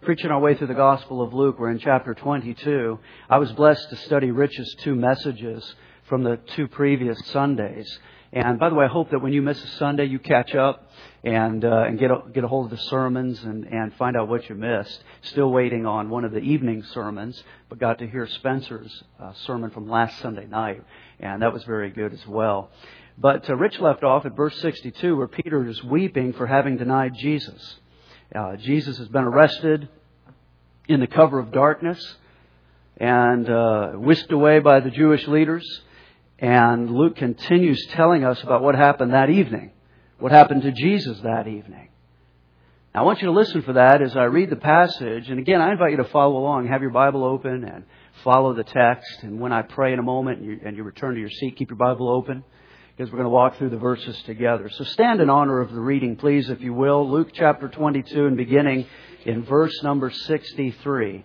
preaching our way through the Gospel of Luke. We're in chapter 22. I was blessed to study Rich's two messages from the two previous Sundays. And by the way, I hope that when you miss a Sunday, you catch up and get a hold of the sermons and find out what you missed. Still waiting on one of the evening sermons, but got to hear Spencer's sermon from last Sunday night, and that was very good as well. But Rich left off at verse 62, where Peter is weeping for having denied Jesus. Jesus has been arrested in the cover of darkness and whisked away by the Jewish leaders. And Luke continues telling us about what happened that evening, what happened to Jesus that evening. Now, I want you to listen for that as I read the passage. And again, I invite you to follow along. Have your Bible open and follow the text. And when I pray in a moment and you return to your seat, keep your Bible open, because we're going to walk through the verses together. So stand in honor of the reading, please, if you will. Luke chapter 22 and beginning in verse number 63.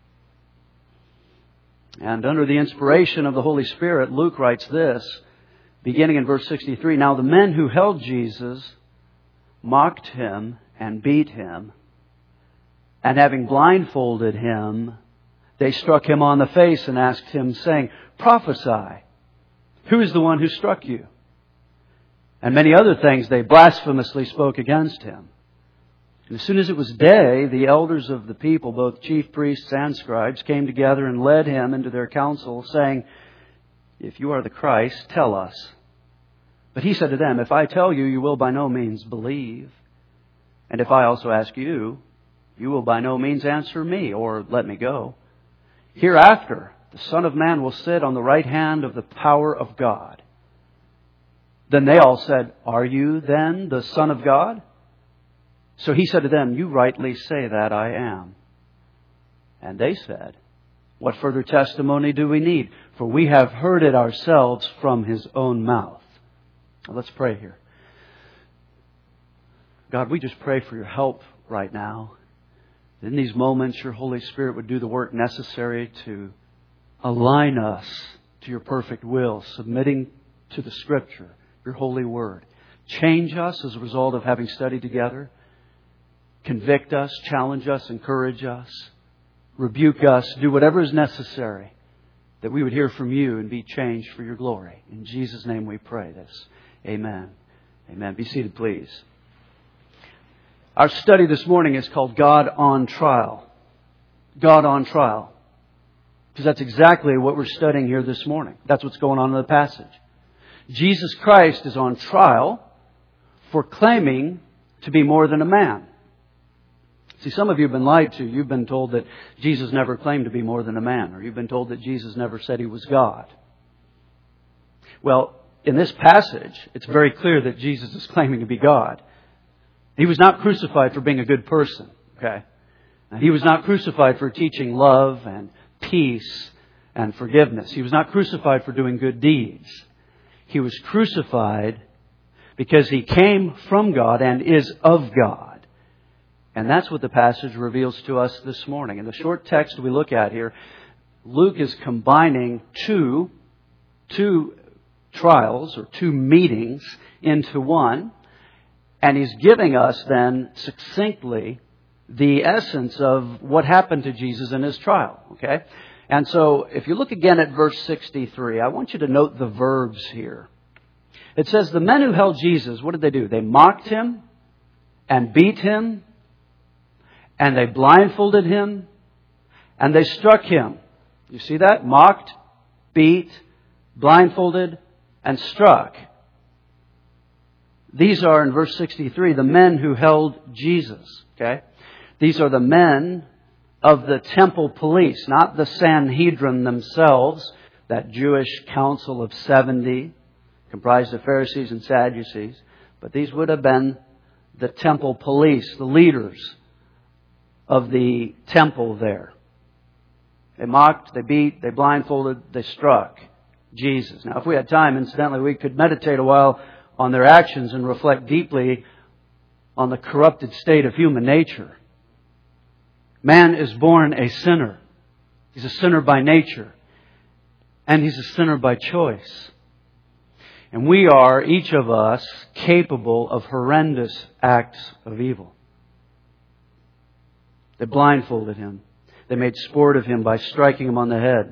And under the inspiration of the Holy Spirit, Luke writes this, beginning in verse 63. Now the men who held Jesus mocked him and beat him, and having blindfolded him, they struck him on the face and asked him, saying, Prophesy, who is the one who struck you? And many other things they blasphemously spoke against him. And as soon as it was day, the elders of the people, both chief priests and scribes, came together and led him into their council, saying, If you are the Christ, tell us. But he said to them, If I tell you, you will by no means believe. And if I also ask you, you will by no means answer me, or let me go. Hereafter, the Son of Man will sit on the right hand of the power of God. Then they all said, Are you then the Son of God? So he said to them, You rightly say that I am. And they said, What further testimony do we need? For we have heard it ourselves from his own mouth. Now let's pray here. God, we just pray for your help right now. In these moments, your Holy Spirit would do the work necessary to align us to your perfect will, submitting to the Scripture, your holy word. Change us as a result of having studied together. Convict us, challenge us, encourage us, rebuke us, do whatever is necessary that we would hear from you and be changed for your glory. In Jesus' name we pray this. Amen. Amen. Be seated, please. Our study this morning is called God on Trial. God on Trial. Because that's exactly what we're studying here this morning. That's what's going on in the passage. Jesus Christ is on trial for claiming to be more than a man. See, some of you have been lied to. You've been told that Jesus never claimed to be more than a man, or you've been told that Jesus never said he was God. Well, in this passage, it's very clear that Jesus is claiming to be God. He was not crucified for being a good person, okay? And he was not crucified for teaching love and peace and forgiveness. He was not crucified for doing good deeds. He was crucified because he came from God and is of God. And that's what the passage reveals to us this morning. In the short text we look at here, Luke is combining two trials or two meetings into one. And he's giving us then succinctly the essence of what happened to Jesus in his trial. Okay? And so if you look again at verse 63, I want you to note the verbs here. It says the men who held Jesus, what did they do? They mocked him and beat him, and they blindfolded him, and they struck him. You see that? Mocked, beat, blindfolded, and struck. These are, in verse 63, the men who held Jesus. Okay? These are the men of the temple police, not the Sanhedrin themselves, that Jewish council of 70, comprised of Pharisees and Sadducees. But these would have been the temple police, the leaders of the temple there. They mocked, they beat, they blindfolded, they struck Jesus. Now, if we had time, incidentally, we could meditate a while on their actions and reflect deeply on the corrupted state of human nature. Man is born a sinner. He's a sinner by nature. And he's a sinner by choice. And we are, each of us, capable of horrendous acts of evil. They blindfolded him. They made sport of him by striking him on the head.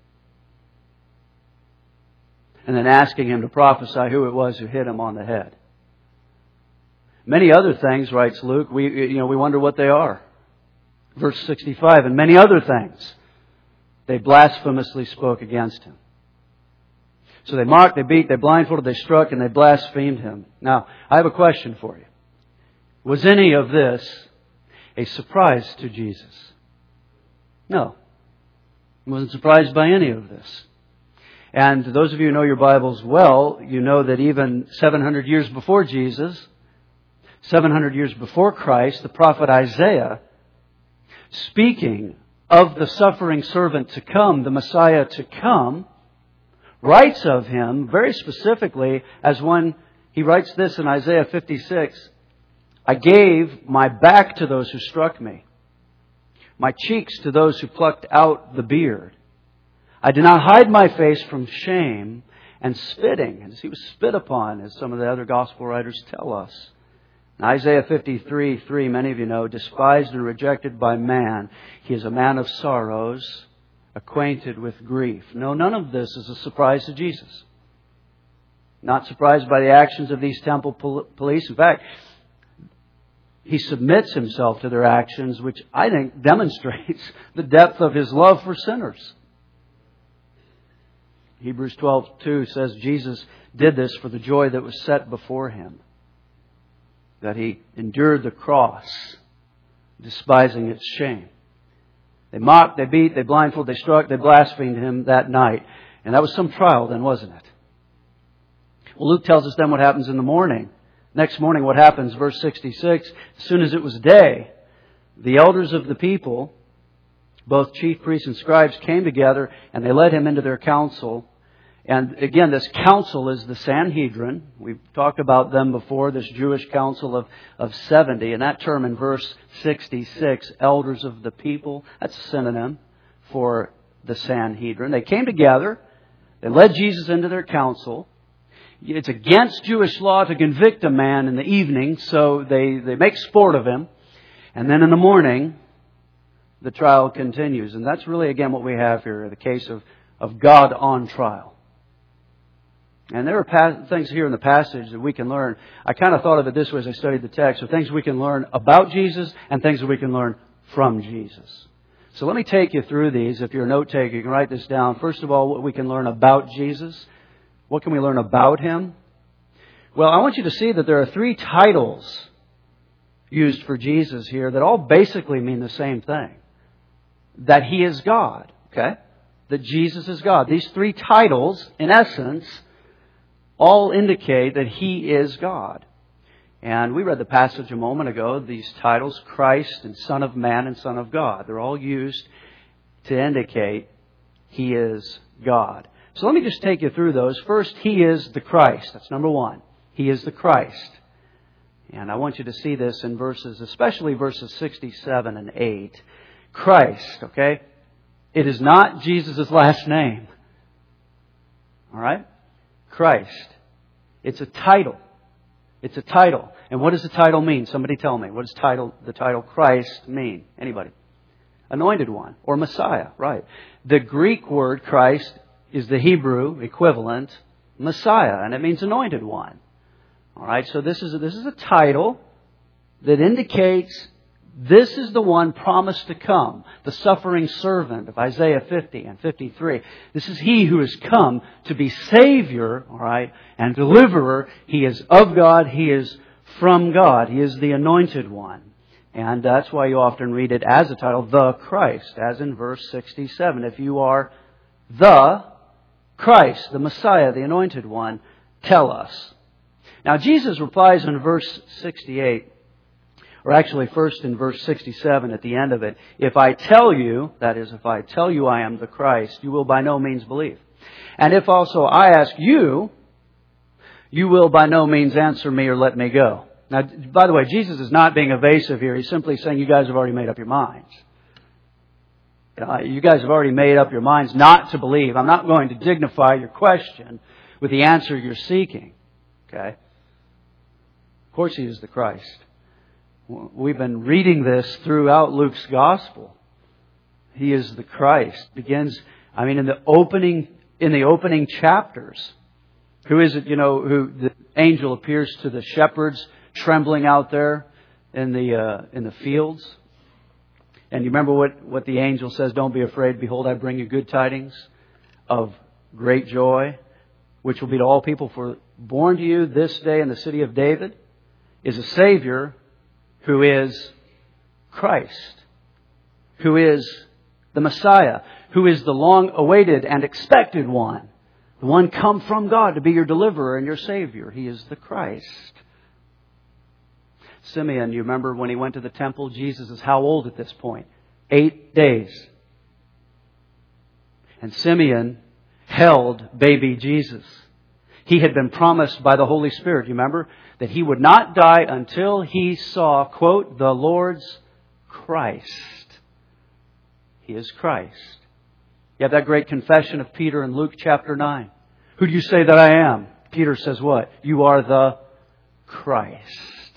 And then asking him to prophesy who it was who hit him on the head. Many other things, writes Luke, we wonder what they are. Verse 65, and many other things they blasphemously spoke against him. So they mocked, they beat, they blindfolded, they struck, and they blasphemed him. Now, I have a question for you. Was any of this a surprise to Jesus? No. He wasn't surprised by any of this. And those of you who know your Bibles well, you know that even 700 years before Jesus, 700 years before Christ, the prophet Isaiah, speaking of the suffering servant to come, the Messiah to come, writes of him very specifically as one, he writes this in Isaiah 56, I gave my back to those who struck me, my cheeks to those who plucked out the beard. I did not hide my face from shame and spitting, as he was spit upon, as some of the other gospel writers tell us. In Isaiah 53:3, many of you know, despised and rejected by man, he is a man of sorrows, acquainted with grief. No, none of this is a surprise to Jesus. Not surprised by the actions of these temple police. In fact, he submits himself to their actions, which I think demonstrates the depth of his love for sinners. Hebrews 12:2 says Jesus did this for the joy that was set before him. That he endured the cross, despising its shame. They mocked, they beat, they blindfolded, they struck, they blasphemed him that night. And that was some trial then, wasn't it? Well, Luke tells us then what happens in the morning. Next morning, what happens? Verse 66, as soon as it was day, the elders of the people, both chief priests and scribes, came together and they led him into their council. And again, this council is the Sanhedrin. We've talked about them before, this Jewish council of 70. And that term in verse 66, elders of the people, that's a synonym for the Sanhedrin. They came together. They led Jesus into their council. It's against Jewish law to convict a man in the evening, so they make sport of him. And then in the morning, the trial continues. And that's really, again, what we have here, the case of God on trial. And there are things here in the passage that we can learn. I kind of thought of it this way as I studied the text. So things we can learn about Jesus and things that we can learn from Jesus. So let me take you through these. If you're a note taker, you can write this down. First of all, what we can learn about Jesus. What can we learn about Him? Well, I want you to see that there are 3 titles used for Jesus here that all basically mean the same thing. That He is God. Okay? That Jesus is God. These 3 titles, in essence, all indicate that He is God. And we read the passage a moment ago, these titles, Christ and Son of Man and Son of God. They're all used to indicate He is God. So let me just take you through those. First, He is the Christ. That's number 1. He is the Christ. And I want you to see this in verses, especially verses 67 and 8. Christ, okay? It is not Jesus' last name. All right? Christ. It's a title. It's a title. And what does the title mean? Somebody tell me. What does the title Christ mean? Anybody? Anointed one or Messiah. Right. The Greek word Christ is the Hebrew equivalent Messiah, and it means anointed one. All right. So this is a title that indicates this is the one promised to come, the suffering servant of Isaiah 50 and 53. This is He who has come to be Savior, all right, and deliverer. He is of God. He is from God. He is the anointed one. And that's why you often read it as a title, the Christ, as in verse 67. If you are the Christ, the Messiah, the anointed one, tell us. Now Jesus replies in verse 68, or actually first in verse 67 at the end of it, if I tell you, that is, if I tell you I am the Christ, you will by no means believe. And if also I ask you, you will by no means answer me or let me go. Now, by the way, Jesus is not being evasive here. He's simply saying you guys have already made up your minds. You guys have already made up your minds not to believe. I'm not going to dignify your question with the answer you're seeking. Okay? Of course He is the Christ. We've been reading this throughout Luke's Gospel. He is the Christ. Begins, in the opening chapters. Who is it, who the angel appears to the shepherds trembling out there in the fields? And you remember what the angel says? Don't be afraid. Behold, I bring you good tidings of great joy, which will be to all people. For born to you this day in the city of David is a Savior who is Christ, who is the Messiah, who is the long-awaited and expected one, the one come from God to be your deliverer and your Savior. He is the Christ. Simeon, you remember when he went to the temple, Jesus is how old at this point? 8 days. And Simeon held baby Jesus. He had been promised by the Holy Spirit, you remember, that he would not die until he saw, quote, the Lord's Christ. He is Christ. You have that great confession of Peter in Luke chapter 9. Who do you say that I am? Peter says what? You are the Christ.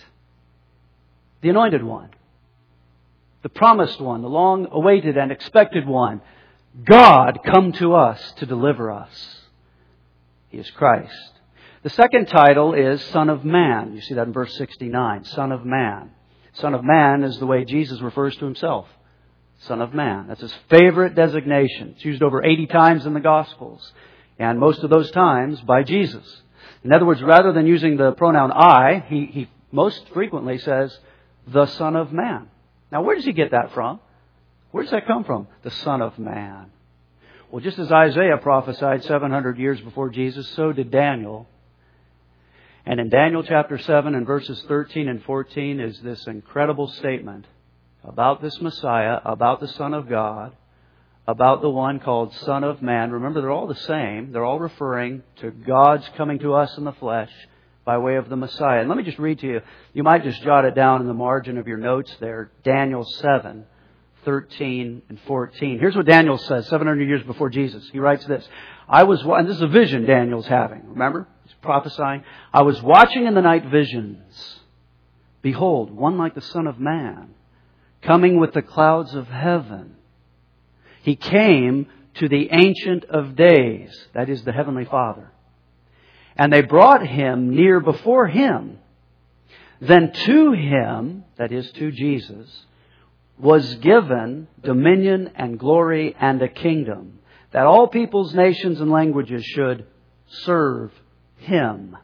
The anointed one. The promised one. The long-awaited and expected one. God come to us to deliver us. He is Christ. The second title is Son of Man. You see that in verse 69. Son of Man. Son of Man is the way Jesus refers to Himself. Son of Man. That's His favorite designation. It's used over 80 times in the Gospels. And most of those times by Jesus. In other words, rather than using the pronoun I, He most frequently says, the Son of Man. Now, where does He get that from? Where does that come from? The Son of Man. Well, just as Isaiah prophesied 700 years before Jesus, so did Daniel. And in Daniel chapter 7 and verses 13 and 14 is this incredible statement about this Messiah, about the Son of God, about the one called Son of Man. Remember, they're all the same. They're all referring to God's coming to us in the flesh by way of the Messiah. And let me just read to you. You might just jot it down in the margin of your notes there. Daniel 7, 13 and 14. Here's what Daniel says 700 years before Jesus. He writes this. And this is a vision Daniel's having. Remember? He's prophesying. I was watching in the night visions. Behold, one like the Son of Man, coming with the clouds of heaven. He came to the Ancient of Days, that is the Heavenly Father. And they brought Him near before Him. Then to Him, that is to Jesus, was given dominion and glory and a kingdom, that all peoples, nations, and languages should serve Him.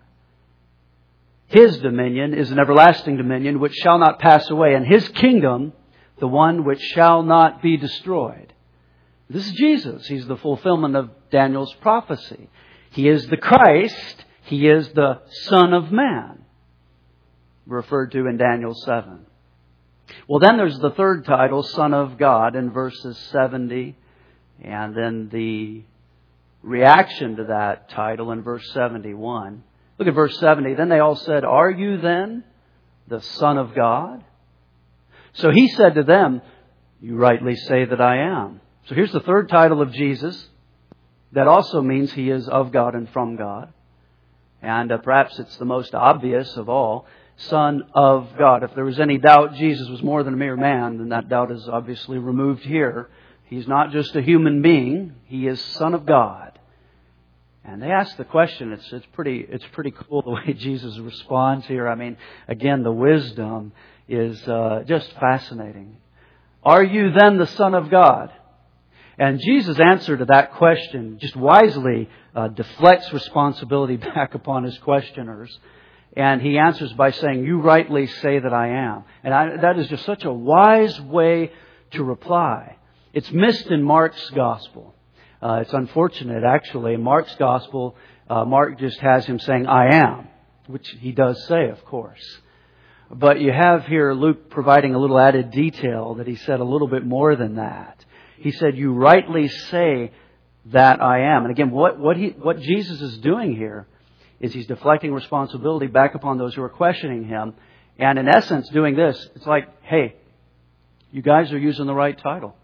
His dominion is an everlasting dominion which shall not pass away, and His kingdom, the one which shall not be destroyed. This is Jesus. He's the fulfillment of Daniel's prophecy. He is the Christ. He is the Son of Man, referred to in Daniel 7. Well, then there's the third title, Son of God, in verses 70. And then the reaction to that title in verse 71. Look at verse 70. Then they all said, are you then the Son of God? So He said to them, you rightly say that I am. So here's the third title of Jesus. That also means He is of God and from God. And perhaps it's the most obvious of all. Son of God. If there was any doubt Jesus was more than a mere man, then that doubt is obviously removed here. He's not just a human being. He is Son of God. And they ask the question. It's pretty cool the way Jesus responds here. Again, the wisdom is just fascinating. Are you then the Son of God? And Jesus' answer to that question just wisely deflects responsibility back upon His questioners. And He answers by saying, you rightly say that I am. And that is just such a wise way to reply. It's missed in Mark's Gospel. It's unfortunate, actually. In Mark's Gospel, Mark just has Him saying, I am, which He does say, of course. But you have here Luke providing a little added detail that He said a little bit more than that. He said, you rightly say that I am. And again, what Jesus is doing here is He's deflecting responsibility back upon those who are questioning Him. And in essence, doing this, it's like, hey, you guys are using the right title.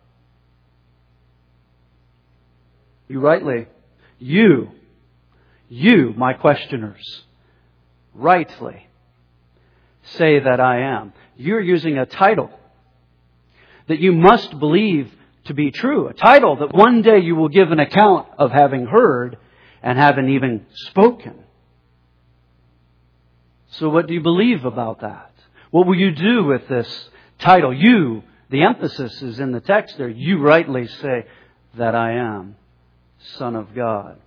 You rightly, you, my questioners, rightly say that I am. You're using a title that you must believe to be true. A title that one day you will give an account of having heard and having even spoken. So what do you believe about that? What will you do with this title? You, the emphasis is in the text there. You rightly say that I am Son of God.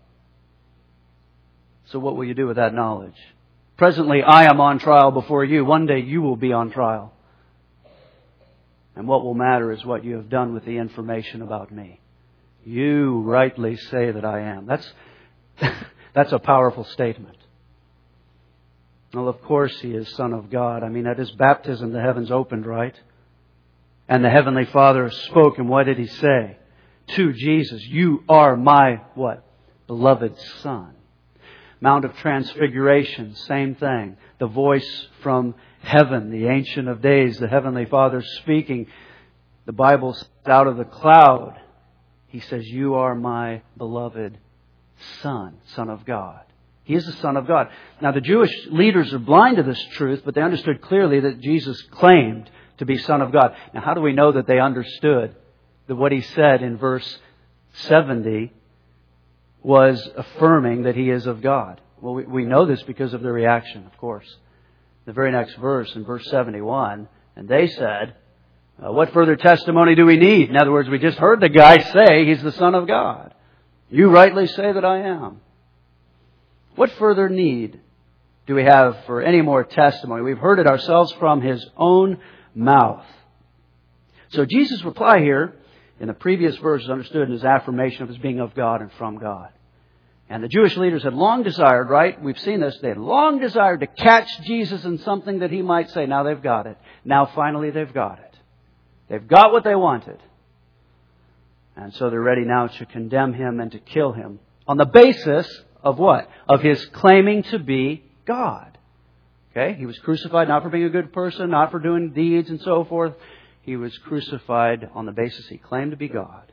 So what will you do with that knowledge? Presently, I am on trial before you. One day you will be on trial. And what will matter is what you have done with the information about me. You rightly say that I am. That's a powerful statement. Well, of course He is Son of God. I mean, at His baptism, the heavens opened, right? And the Heavenly Father spoke, and what did He say? To Jesus, you are my, what? Beloved Son. Mount of Transfiguration, same thing. The voice from heaven, the Ancient of Days, the Heavenly Father speaking. The Bible says out of the cloud, He says, you are my beloved Son, Son of God. He is the Son of God. Now the Jewish leaders are blind to this truth, but they understood clearly that Jesus claimed to be Son of God. Now how do we know that they understood that what He said in verse 70 was affirming that He is of God? Well, we know this because of their reaction, of course. The very next verse, in verse 71, and they said, what further testimony do we need? In other words, we just heard the guy say He's the Son of God. You rightly say that I am. What further need do we have for any more testimony? We've heard it ourselves from His own mouth. So Jesus' reply here in the previous verse is understood in His affirmation of His being of God and from God. And the Jewish leaders had long desired, right? We've seen this. They had long desired to catch Jesus in something that He might say. Now they've got it. Now finally they've got it. They've got what they wanted. And so they're ready now to condemn Him and to kill Him. On the basis of what? Of His claiming to be God. Okay? He was crucified not for being a good person, not for doing deeds and so forth. He was crucified on the basis He claimed to be God.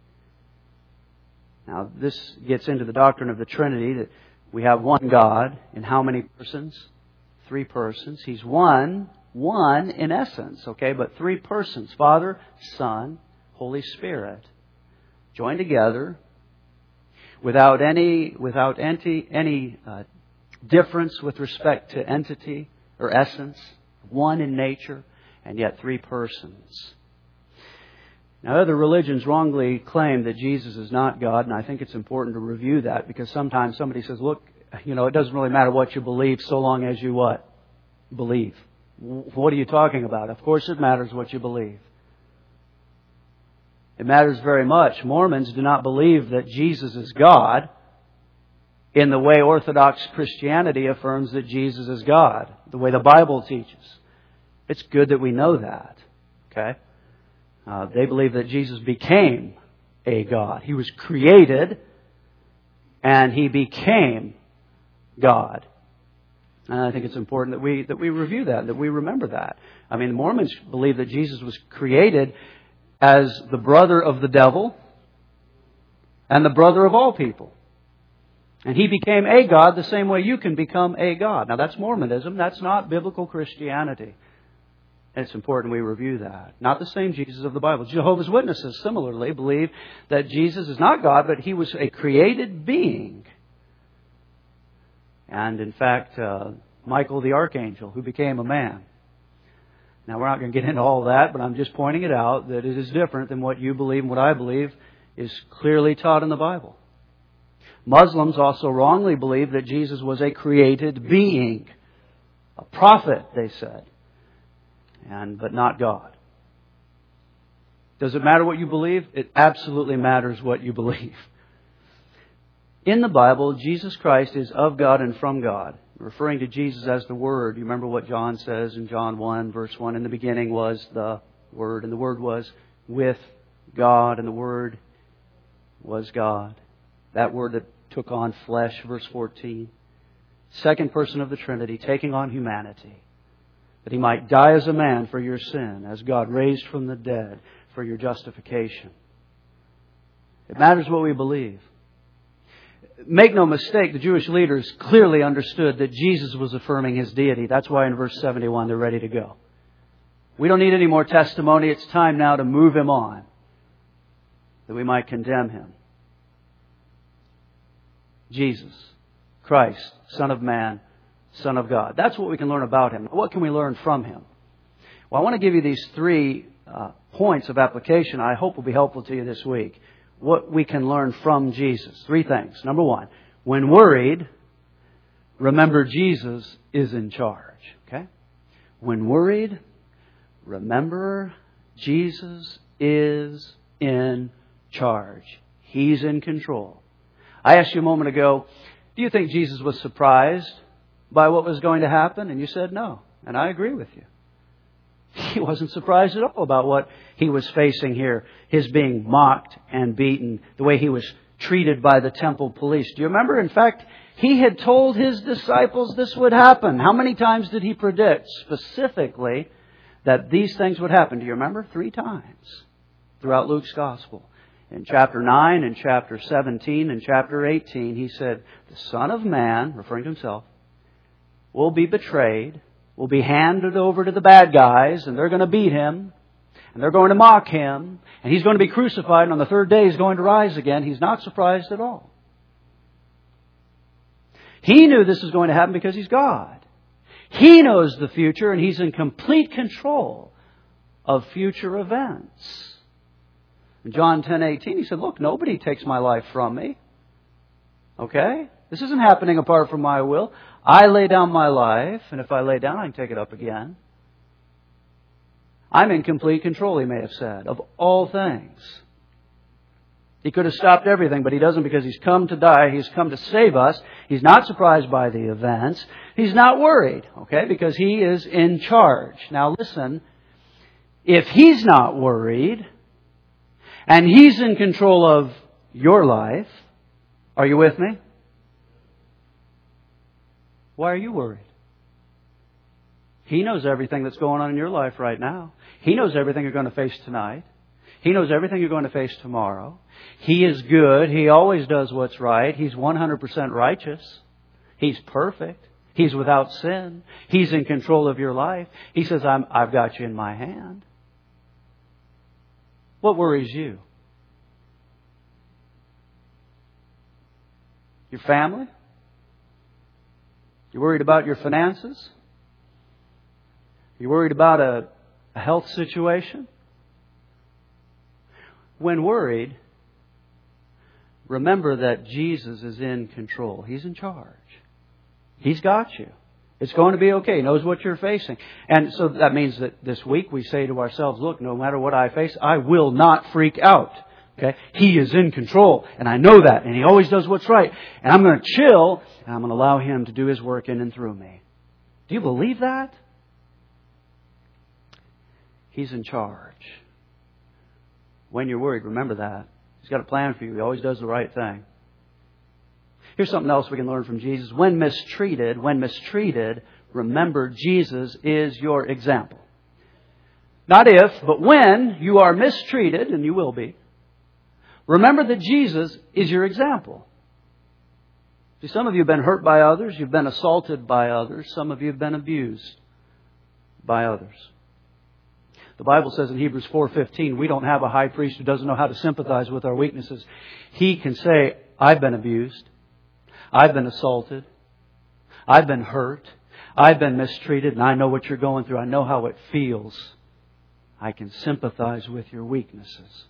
Now, this gets into the doctrine of the Trinity, that we have one God in how many persons? 3 persons. He's one in essence, okay? But 3 persons, Father, Son, Holy Spirit, joined together without any difference with respect to entity or essence, one in nature, and yet 3 persons. Now, other religions wrongly claim that Jesus is not God, and I think it's important to review that, because sometimes somebody says, look, it doesn't really matter what you believe so long as you what? Believe. What are you talking about? Of course it matters what you believe. It matters very much. Mormons do not believe that Jesus is God in the way Orthodox Christianity affirms that Jesus is God, the way the Bible teaches. It's good that we know that. Okay? They believe that Jesus became a God. He was created and He became God. And I think it's important that we review that we remember that. I mean, the Mormons believe that Jesus was created as the brother of the devil and the brother of all people. And He became a God the same way you can become a God. Now that's Mormonism. That's not biblical Christianity. And it's important we review that. Not the same Jesus of the Bible. Jehovah's Witnesses similarly believe that Jesus is not God, but He was a created being. And in fact, Michael the Archangel, who became a man. Now we're not going to get into all that, but I'm just pointing it out that it is different than what you believe and what I believe is clearly taught in the Bible. Muslims also wrongly believe that Jesus was a created being. A prophet, they said. But not God. Does it matter what you believe? It absolutely matters what you believe. In the Bible, Jesus Christ is of God and from God. Referring to Jesus as the Word. You remember what John says in John 1, verse 1. In the beginning was the Word, and the Word was with God, and the Word was God. That Word that took on flesh, verse 14. Second person of the Trinity, taking on humanity. That He might die as a man for your sin, as God raised from the dead for your justification. It matters what we believe. make no mistake, the Jewish leaders clearly understood that Jesus was affirming His deity. That's why in verse 71 they're ready to go. We don't need any more testimony. It's time now to move Him on, that we might condemn Him. Jesus, Christ, Son of Man, Son of God. That's what we can learn about Him. What can we learn from Him? Well, I want to give you these 3 points of application I hope will be helpful to you this week. What we can learn from Jesus. 3 things. Number 1, when worried, remember Jesus is in charge. Okay? When worried, remember Jesus is in charge. He's in control. I asked you a moment ago, do you think Jesus was surprised by what was going to happen? And you said no. And I agree with you. He wasn't surprised at all about what He was facing here. His being mocked and beaten, the way He was treated by the temple police. Do you remember? In fact, He had told His disciples this would happen. How many times did He predict specifically that these things would happen? Do you remember? 3 times throughout Luke's Gospel. In chapter 9, in chapter 17, and chapter 18, He said, the Son of Man, referring to Himself, will be betrayed, will be handed over to the bad guys, and they're going to beat Him, and they're going to mock Him, and He's going to be crucified, and on the 3rd day He's going to rise again. He's not surprised at all. He knew this was going to happen because He's God. He knows the future, and He's in complete control of future events. In John 10:18, He said, look, nobody takes my life from me. Okay? This isn't happening apart from my will. I lay down my life, and if I lay down, I can take it up again. I'm in complete control, He may have said, of all things. He could have stopped everything, but He doesn't, because He's come to die. He's come to save us. He's not surprised by the events. He's not worried, okay, because He is in charge. Now listen, if He's not worried, and He's in control of your life, are you with me? Why are you worried? He knows everything that's going on in your life right now. He knows everything you're going to face tonight. He knows everything you're going to face tomorrow. He is good. He always does what's right. He's 100% righteous. He's perfect. He's without sin. He's in control of your life. He says, I've got you in my hand. What worries you? Your family? You're worried about your finances? You're worried about a health situation? When worried, remember that Jesus is in control. He's in charge. He's got you. It's going to be okay. He knows what you're facing. And so that means that this week we say to ourselves, look, no matter what I face, I will not freak out. Okay? He is in control, and I know that, and He always does what's right. And I'm going to chill, and I'm going to allow Him to do His work in and through me. Do you believe that? He's in charge. When you're worried, remember that. He's got a plan for you. He always does the right thing. Here's something else we can learn from Jesus. When mistreated, remember Jesus is your example. Not if, but when you are mistreated, and you will be, remember that Jesus is your example. See, some of you have been hurt by others. You've been assaulted by others. Some of you have been abused by others. The Bible says in Hebrews 4:15, we don't have a high priest who doesn't know how to sympathize with our weaknesses. He can say, I've been abused. I've been assaulted. I've been hurt. I've been mistreated, and I know what you're going through. I know how it feels. I can sympathize with your weaknesses.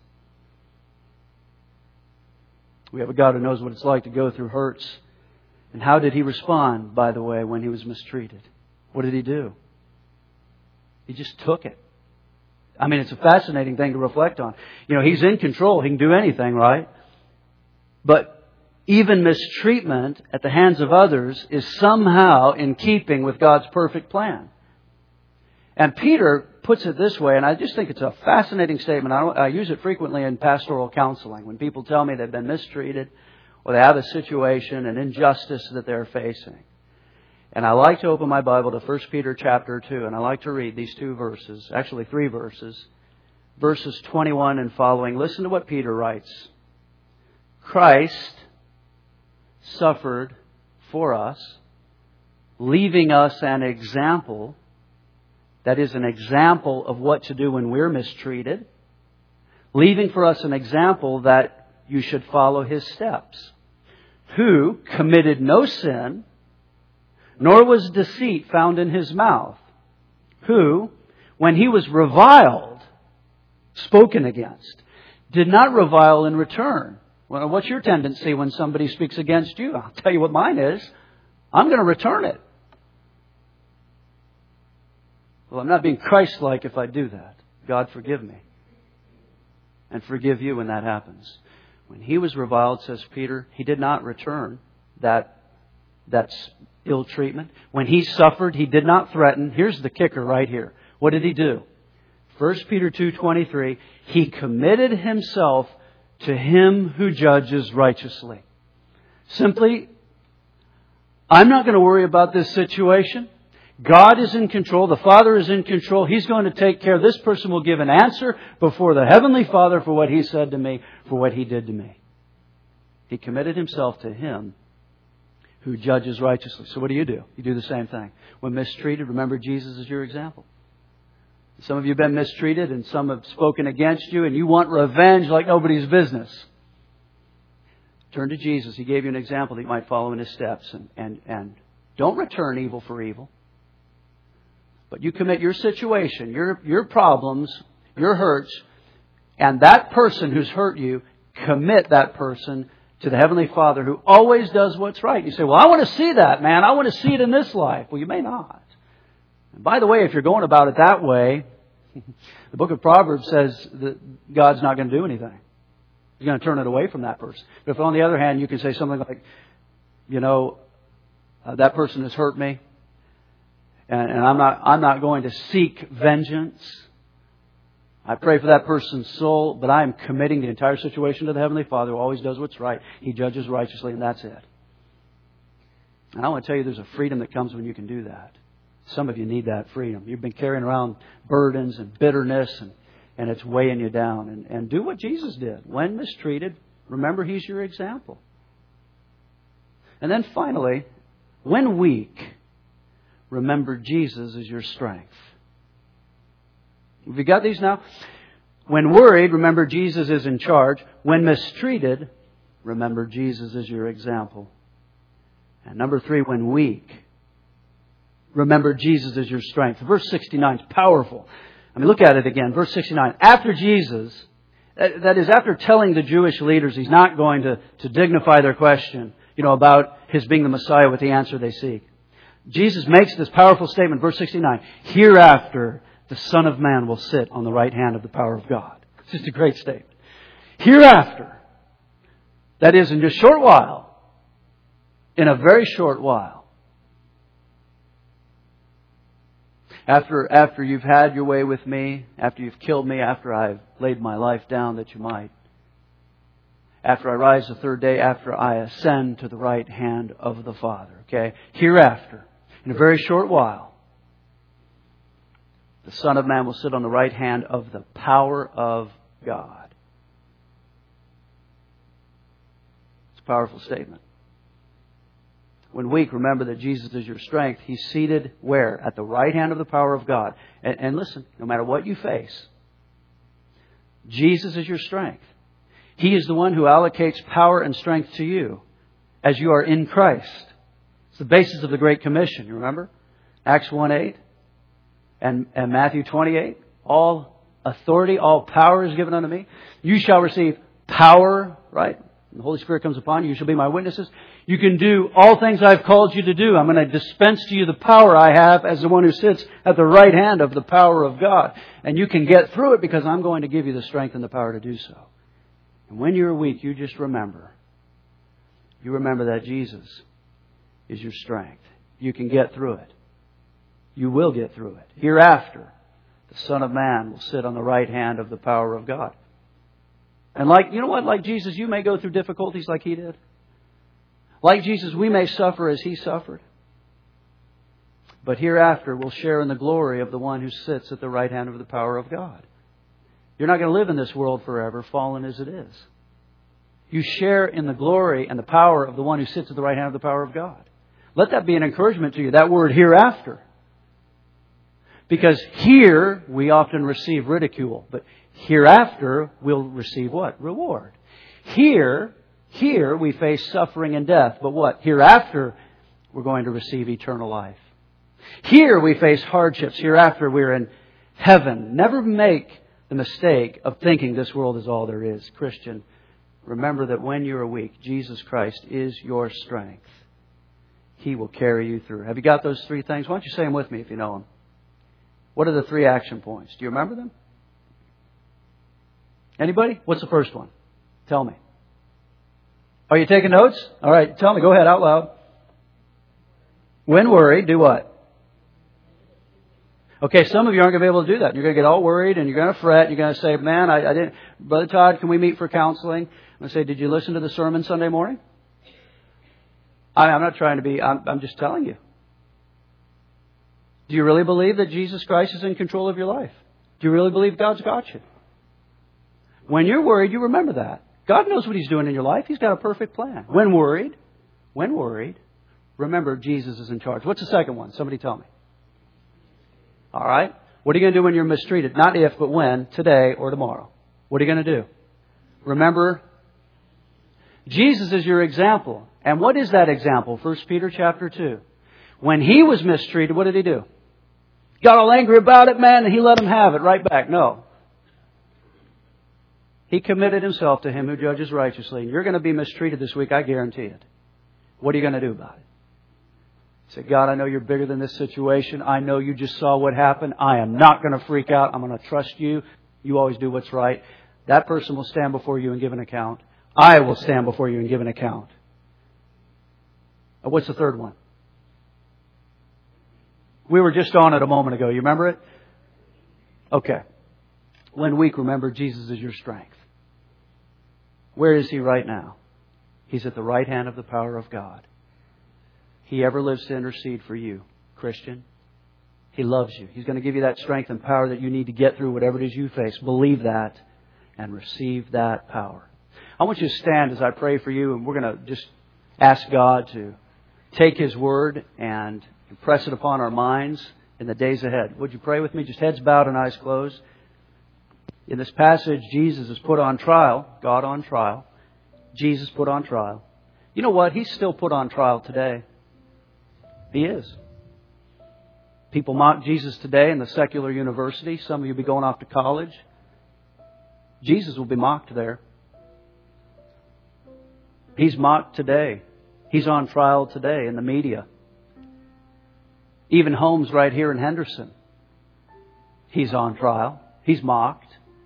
We have a God who knows what it's like to go through hurts. And how did He respond, by the way, when He was mistreated? What did He do? He just took it. I mean, it's a fascinating thing to reflect on. You know, He's in control. He can do anything, right? But even mistreatment at the hands of others is somehow in keeping with God's perfect plan. And Peter puts it this way, and I just think it's a fascinating statement. I use it frequently in pastoral counseling when people tell me they've been mistreated or they have a situation, an injustice that they're facing. And I like to open my Bible to 1 Peter chapter 2, and I like to read these 2 verses, actually 3 verses, verses 21 and following. Listen to what Peter writes. Christ suffered for us, leaving us an example, that is an example of what to do when we're mistreated, leaving for us an example that you should follow His steps, who committed no sin, nor was deceit found in His mouth, who, when He was reviled, spoken against, did not revile in return. Well, what's your tendency when somebody speaks against you? I'll tell you what mine is. I'm going to return it. Well, I'm not being Christ-like if I do that. God forgive me. And forgive you when that happens. When He was reviled, says Peter, He did not return that ill treatment. When He suffered, He did not threaten. Here's the kicker right here. What did He do? 1 Peter 2:23, He committed Himself to Him who judges righteously. Simply, I'm not going to worry about this situation. God is in control. The Father is in control. He's going to take care. This person will give an answer before the Heavenly Father for what he said to me, for what he did to me. He committed himself to Him who judges righteously. So what do? You do the same thing. When mistreated, remember Jesus as your example. Some of you have been mistreated and some have spoken against you and you want revenge like nobody's business. Turn to Jesus. He gave you an example that you might follow in His steps. And don't return evil for evil. But you commit your situation, your problems, your hurts, and that person who's hurt you, commit that person to the Heavenly Father who always does what's right. You say, well, I want to see that, man. I want to see it in this life. Well, you may not. And by the way, if you're going about it that way, the book of Proverbs says that God's not going to do anything. He's going to turn it away from that person. But if on the other hand, you can say something like, that person has hurt me. And I'm not going to seek vengeance. I pray for that person's soul, but I am committing the entire situation to the Heavenly Father who always does what's right. He judges righteously, and that's it. And I want to tell you there's a freedom that comes when you can do that. Some of you need that freedom. You've been carrying around burdens and bitterness, and it's weighing you down. And do what Jesus did. When mistreated, remember He's your example. And then finally, when weak, remember Jesus as your strength. Have you got these now? When worried, remember Jesus is in charge. When mistreated, remember Jesus as your example. And number 3, when weak, remember Jesus as your strength. Verse 69 is powerful. Look at it again. Verse 69. After Jesus, that is after telling the Jewish leaders He's not going to dignify their question, about His being the Messiah with the answer they seek. Jesus makes this powerful statement, verse 69. Hereafter, the Son of Man will sit on the right hand of the power of God. It's just a great statement. Hereafter. That is, in just a short while. In a very short while. After you've had your way with me, after you've killed me, after I've laid my life down that you might. After I rise the third day, after I ascend to the right hand of the Father. Okay? Hereafter, in a very short while, the Son of Man will sit on the right hand of the power of God. It's a powerful statement. When weak, remember that Jesus is your strength. He's seated where? At the right hand of the power of God. And listen, no matter what you face, Jesus is your strength. He is the one who allocates power and strength to you as you are in Christ. It's the basis of the Great Commission, you remember? Acts 1:8 and Matthew 28. All authority, all power is given unto me. You shall receive power, right? When the Holy Spirit comes upon you, you shall be my witnesses. You can do all things I've called you to do. I'm going to dispense to you the power I have as the one who sits at the right hand of the power of God. And you can get through it because I'm going to give you the strength and the power to do so. And when you're weak, you just remember. You remember that Jesus is your strength. You can get through it. You will get through it. Hereafter, the Son of Man will sit on the right hand of the power of God. And like Jesus, you may go through difficulties like He did. Like Jesus, we may suffer as He suffered. But hereafter, we'll share in the glory of the one who sits at the right hand of the power of God. You're not going to live in this world forever, fallen as it is. You share in the glory and the power of the one who sits at the right hand of the power of God. Let that be an encouragement to you, that word hereafter. Because here we often receive ridicule, but hereafter we'll receive what? Reward. Here we face suffering and death, but what? Hereafter we're going to receive eternal life. Here we face hardships. Hereafter we're in heaven. Never make the mistake of thinking this world is all there is. Christian, remember that when you are weak, Jesus Christ is your strength. He will carry you through. Have you got those three things? Why don't you say them with me if you know them? What are the three action points? Do you remember them? Anybody? What's the first one? Tell me. Are you taking notes? All right, tell me. Go ahead, out loud. When worried, do what? Okay, some of you aren't going to be able to do that. You're going to get all worried and you're going to fret. You're going to say, man, I didn't... Brother Todd, can we meet for counseling? I'm going to say, did you listen to the sermon Sunday morning? I'm not trying to be... I'm just telling you. Do you really believe that Jesus Christ is in control of your life? Do you really believe God's got you? When you're worried, you remember that. God knows what He's doing in your life. He's got a perfect plan. When worried, remember Jesus is in charge. What's the second one? Somebody tell me. All right. What are you going to do when you're mistreated? Not if, but when, today or tomorrow. What are you going to do? Remember, Jesus is your example. And what is that example? 1 Peter chapter 2. When He was mistreated, what did He do? Got all angry about it, man, and He let him have it right back. No. He committed Himself to Him who judges righteously. And you're going to be mistreated this week, I guarantee it. What are you going to do about it? Say, God, I know You're bigger than this situation. I know You just saw what happened. I am not going to freak out. I'm going to trust You. You always do what's right. That person will stand before You and give an account. I will stand before You and give an account. What's the third one? We were just on it a moment ago. You remember it? Okay. When weak, remember Jesus is your strength. Where is He right now? He's at the right hand of the power of God. He ever lives to intercede for you, Christian. He loves you. He's going to give you that strength and power that you need to get through whatever it is you face. Believe that and receive that power. I want you to stand as I pray for you, and we're going to just ask God to take His word and impress it upon our minds in the days ahead. Would you pray with me? Just heads bowed and eyes closed. In this passage, Jesus is put on trial. God on trial. Jesus put on trial. You know what? He's still put on trial today. He is. People mock Jesus today in the secular university. Some of you will be going off to college. Jesus will be mocked there. He's mocked today. He's on trial today in the media. Even Holmes right here in Henderson. He's on trial. He's mocked.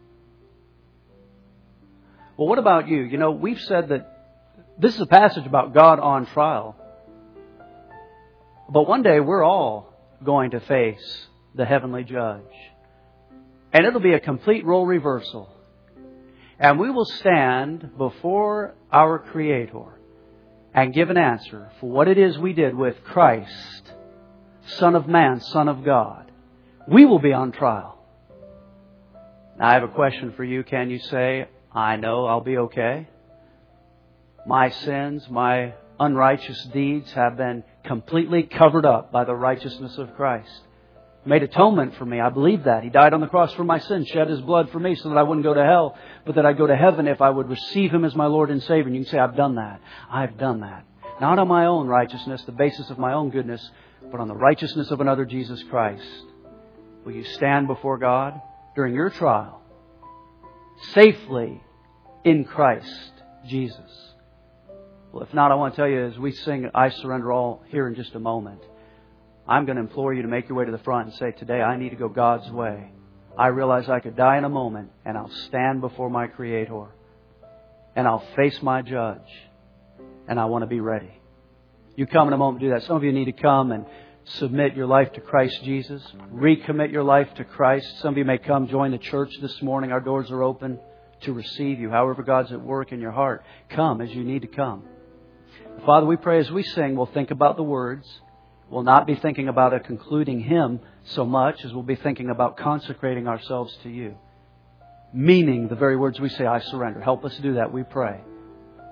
Well, what about you? You know, we've said that this is a passage about God on trial. But one day we're all going to face the heavenly judge. And it'll be a complete role reversal. And we will stand before our Creator and give an answer for what it is we did with Christ, Son of Man, Son of God. We will be on trial. Now, I have a question for you. Can you say, I know I'll be okay? My sins, my unrighteous deeds have been completely covered up by the righteousness of Christ. He made atonement for me. I believe that. He died on the cross for my sins, shed His blood for me so that I wouldn't go to hell, but that I'd go to heaven if I would receive Him as my Lord and Savior. And you can say, I've done that. I've done that. Not on my own righteousness, the basis of my own goodness, but on the righteousness of another, Jesus Christ. Will you stand before God during your trial safely in Christ Jesus? Well, if not, I want to tell you as we sing I Surrender All here in just a moment, I'm going to implore you to make your way to the front and say, today I need to go God's way. I realize I could die in a moment and I'll stand before my Creator and I'll face my judge and I want to be ready. You come in a moment to do that. Some of you need to come and submit your life to Christ Jesus. Recommit your life to Christ. Some of you may come join the church this morning. Our doors are open to receive you. However God's at work in your heart, come as you need to come. Father, we pray as we sing, we'll think about the words. We'll not be thinking about a concluding hymn so much as we'll be thinking about consecrating ourselves to You. Meaning the very words we say, I surrender. Help us do that, we pray.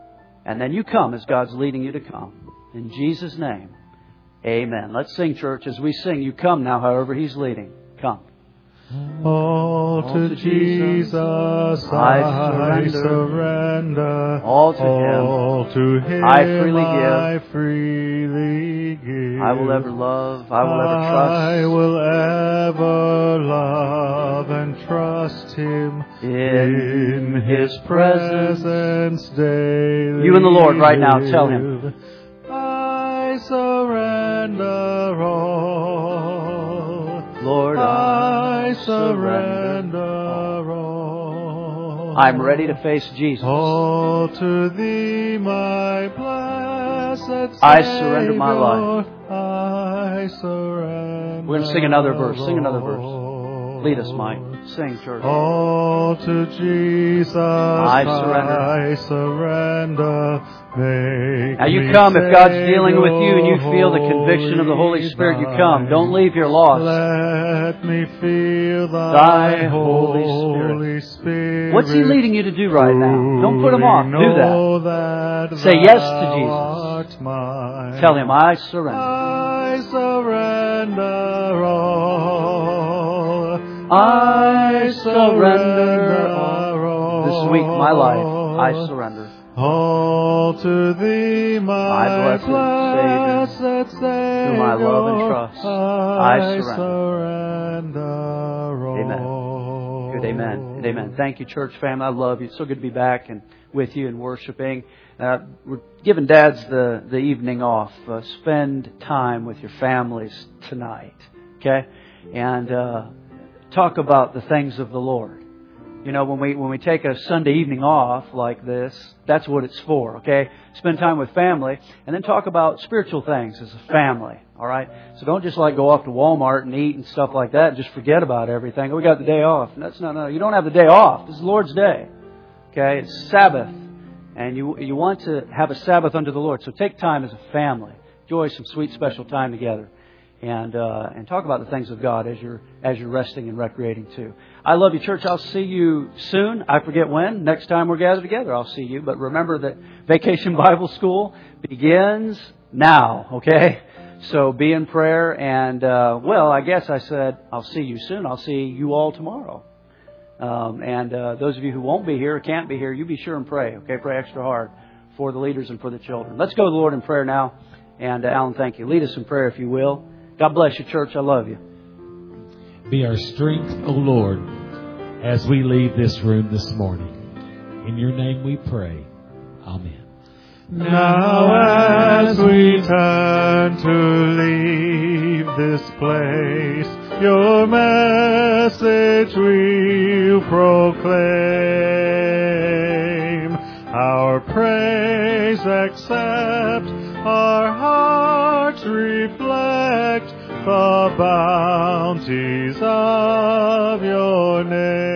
And then you come as God's leading you to come. In Jesus' name, amen. Let's sing, church. As we sing, you come now however He's leading. Come. All to Jesus I surrender. All to Him. All to Him I freely give. I freely give. I will ever love. I will ever trust. I will ever love and trust Him In His presence daily. You and the Lord right now, tell Him. I surrender all. Lord, I surrender all. I'm ready to face Jesus. All to Thee, my blessed Savior. I surrender my life. I surrender. We're going to sing another verse. Sing another verse. Lead us, Mike. Sing, church. All to Jesus I surrender. Now you come. If God's dealing with you and you feel the conviction of the Holy Spirit, you come. Don't leave here lost. Let me feel Thy Holy Spirit. What's He leading you to do right now? Don't put Him off. Do that. Say yes to Jesus. Tell Him, I surrender. I surrender all. I surrender all. This week, my life, I surrender. All to Thee, my blessed Savior, whom I love and trust, I surrender all. Amen. Good, amen. And amen. Thank you, church family. I love you. It's so good to be back and with you and worshiping. We're giving dads the evening off. Spend time with your families tonight, okay? And talk about the things of the Lord. You know, when we take a Sunday evening off like this, that's what it's for, okay? Spend time with family and then talk about spiritual things as a family, all right? So don't just like go off to Walmart and eat and stuff like that and just forget about everything. Oh, we got the day off. That's no. You don't have the day off. This is the Lord's day, okay? It's Sabbath, and you want to have a Sabbath unto the Lord. So take time as a family. Enjoy some sweet, special time together. And talk about the things of God as you're resting and recreating too. I love you, church. I'll see you soon. I forget when. Next time we're gathered together, I'll see you. But remember that Vacation Bible School begins now, okay? So be in prayer. And, I guess I said I'll see you soon. I'll see you all tomorrow. Those of you who won't be here or can't be here, you be sure and pray, okay? Pray extra hard for the leaders and for the children. Let's go to the Lord in prayer now. And Alan, thank you. Lead us in prayer if you will. God bless you, church. I love you. Be our strength, O Lord, as we leave this room this morning. In your name we pray. Amen. Now as we turn to leave this place, your message we'll proclaim. Our praise accept, our hearts reflect the bounties of your name.